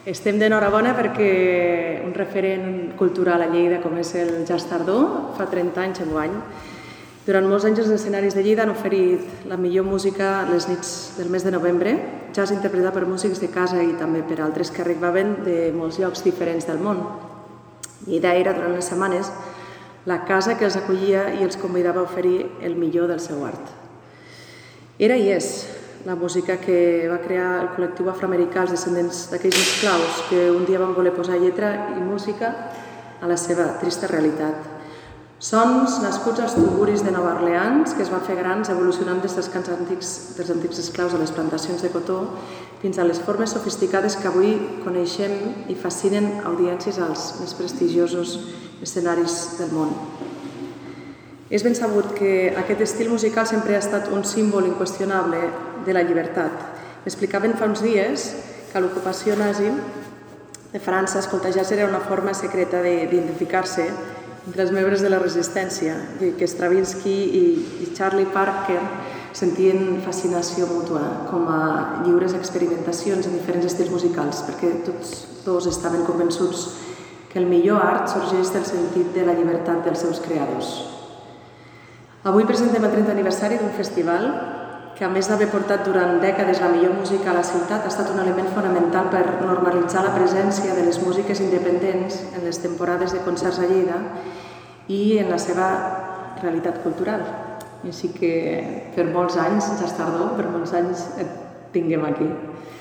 Estem d'enhorabona perquè un referent cultural a Lleida com és el Jazz Tardor fa 30 anys enguany. Durant molts anys els escenaris de Lleida han oferit la millor música les nits del mes de novembre, jazz interpretat per músics de casa i també per altres que arribaven de molts llocs diferents del món. Lleida era, durant les setmanes, la casa que els acollia i els convidava a oferir el millor del seu art. Era i és la música que va crear el col·lectiu afroamericà, els descendents d'aquells esclaus que un dia van voler posar lletra i música a la seva trista realitat. Sons nascuts als tuguris de Nova Orleans, que es van fer grans evolucionant des dels cants dels antics esclaus a les plantacions de cotó fins a les formes sofisticades que avui coneixem i fascinen audiències als més prestigiosos escenaris del món. És ben sabut que aquest estil musical sempre ha estat un símbol inqüestionable de la llibertat. M'explicaven fa uns dies que a l'ocupació nazi de França escoltar jazz era una forma secreta d'identificar-se entre els membres de la resistència, que Stravinsky i Charlie Parker sentien fascinació mútua com a lliures experimentacions en diferents estils musicals, perquè tots dos estaven convençuts que el millor art sorgeix del sentit de la llibertat dels seus creadors. Avui presentem el 30 aniversari d'un festival que, a més d'haver portat durant dècades la millor música a la ciutat, ha estat un element fonamental per normalitzar la presència de les músiques independents en les temporades de concerts a Lleida i en la seva realitat cultural. Així que per molts anys, Jazz Tardor, per molts anys et tinguem aquí.